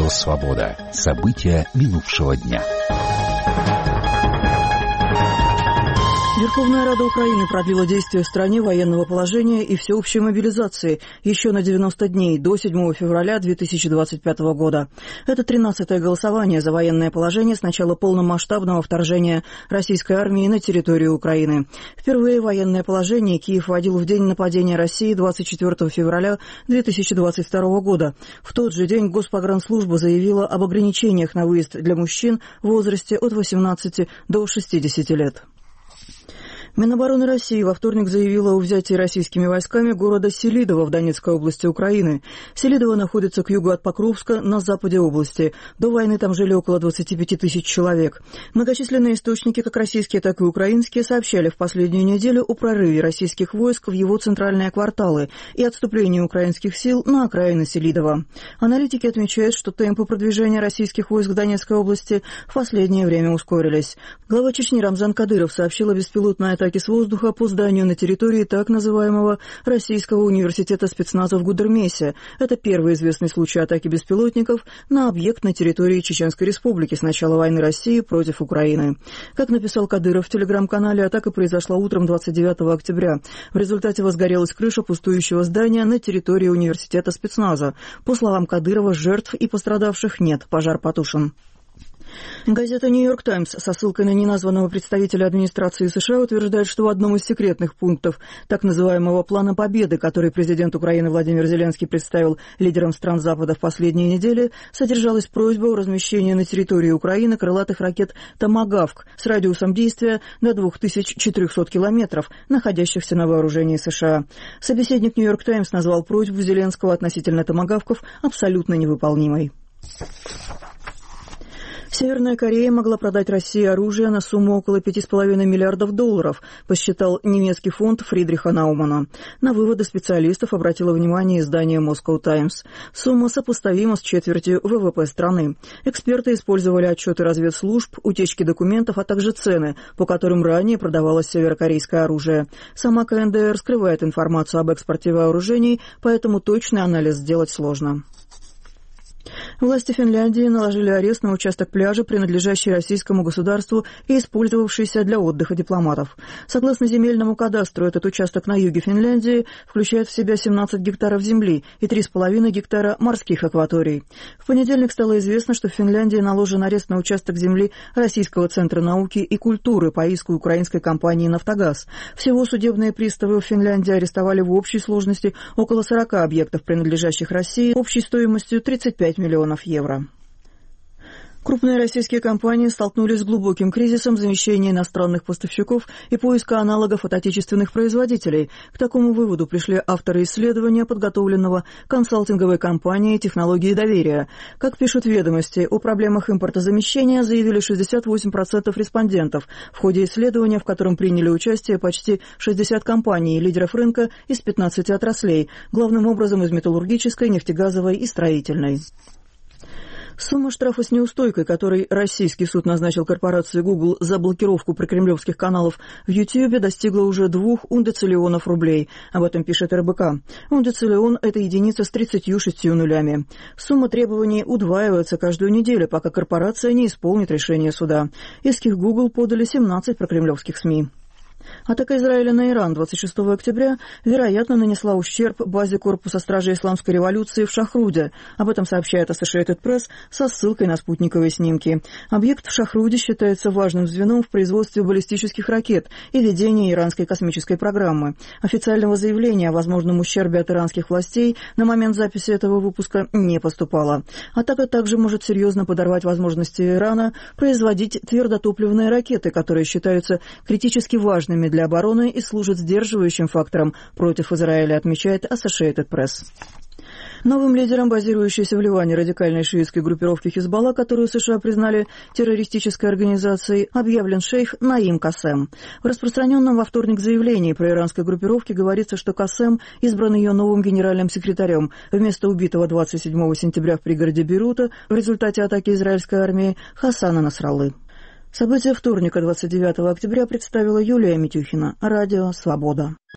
Радио «Свобода». События минувшего дня. Верховная Рада Украины продлила действие в стране военного положения и всеобщей мобилизации еще на 90 дней, до 7 февраля 2025 года. Это 13-е голосование за военное положение с начала полномасштабного вторжения российской армии на территорию Украины. Впервые военное положение Киев вводил в день нападения России 24 февраля 2022 года. В тот же день Госпогранслужба заявила об ограничениях на выезд для мужчин в возрасте от 18 до 60 лет. Минобороны России во вторник заявила о взятии российскими войсками города Селидово в Донецкой области Украины. Селидово находится к югу от Покровска, на западе области. До войны там жили около 25 тысяч человек. Многочисленные источники, как российские, так и украинские, сообщали в последнюю неделю о прорыве российских войск в его центральные кварталы и отступлении украинских сил на окраины Селидова. Аналитики отмечают, что темпы продвижения российских войск в Донецкой области в последнее время ускорились. Глава Чечни Рамзан Кадыров сообщил о беспилотной атаке с воздуха по зданию на территории так называемого Российского университета спецназа в Гудермесе. Это первый известный случай атаки беспилотников на объект на территории Чеченской Республики с начала войны России против Украины. Как написал Кадыров в телеграм-канале, атака произошла утром 29 октября. В результате возгорелась крыша пустующего здания на территории университета спецназа. По словам Кадырова, жертв и пострадавших нет, пожар потушен. Газета «Нью-Йорк Таймс» со ссылкой на неназванного представителя администрации США утверждает, что в одном из секретных пунктов так называемого «Плана Победы», который президент Украины Владимир Зеленский представил лидерам стран Запада в последние недели, содержалась просьба о размещении на территории Украины крылатых ракет «Томагавк» с радиусом действия до 2400 километров, находящихся на вооружении США. Собеседник «Нью-Йорк Таймс» назвал просьбу Зеленского относительно «Томагавков» абсолютно невыполнимой. Северная Корея могла продать России оружие на сумму около $5,5 миллиардов, посчитал немецкий фонд Фридриха Наумана. На выводы специалистов обратило внимание издание Moscow Times. Сумма сопоставима с четвертью ВВП страны. Эксперты использовали отчеты разведслужб, утечки документов, а также цены, по которым ранее продавалось северокорейское оружие. Сама КНДР скрывает информацию об экспорте вооружений, поэтому точный анализ сделать сложно. Власти Финляндии наложили арест на участок пляжа, принадлежащий российскому государству и использовавшийся для отдыха дипломатов. Согласно земельному кадастру, этот участок на юге Финляндии включает в себя 17 гектаров земли и 3,5 гектара морских акваторий. В понедельник стало известно, что в Финляндии наложен арест на участок земли Российского центра науки и культуры по иску украинской компании «Нафтогаз». Всего судебные приставы в Финляндии арестовали в общей сложности около 40 объектов, принадлежащих России, общей стоимостью 35 миллионов евро. Крупные российские компании столкнулись с глубоким кризисом замещения иностранных поставщиков и поиска аналогов от отечественных производителей. К такому выводу пришли авторы исследования, подготовленного консалтинговой компанией «Технологии доверия». Как пишут «Ведомости», о проблемах импортозамещения заявили 68% респондентов. В ходе исследования, в котором приняли участие почти 60 компаний, лидеров рынка из 15 отраслей, главным образом из металлургической, нефтегазовой и строительной. Сумма штрафа с неустойкой, который российский суд назначил корпорации Google за блокировку прокремлевских каналов в YouTube, достигла уже 2 ундециллионов рублей. Об этом пишет РБК. Ундециллион – это единица с 36 нулями. Сумма требований удваивается каждую неделю, пока корпорация не исполнит решение суда. Иски в Google подали 17 прокремлевских СМИ. Атака Израиля на Иран 26 октября, вероятно, нанесла ущерб базе корпуса стражей исламской революции в Шахруде. Об этом сообщает Associated Press со ссылкой на спутниковые снимки. Объект в Шахруде считается важным звеном в производстве баллистических ракет и ведении иранской космической программы. Официального заявления о возможном ущербе от иранских властей на момент записи этого выпуска не поступало. Атака также может серьезно подорвать возможности Ирана производить твердотопливные ракеты, которые считаются критически важными для обороны и служат сдерживающим фактором против Израиля, отмечает Associated Press. Новым лидером базирующейся в Ливане радикальной шиитской группировки Хизбалла, которую США признали террористической организацией, объявлен шейх Наим Кассем. В распространенном во вторник заявлении про иранской группировке говорится, что Кассем избран ее новым генеральным секретарем вместо убитого 27 сентября в пригороде Бейрута в результате атаки израильской армии Хасана Насраллы. События вторника, 29 октября, представила Юлия Митюхина. Радио «Свобода».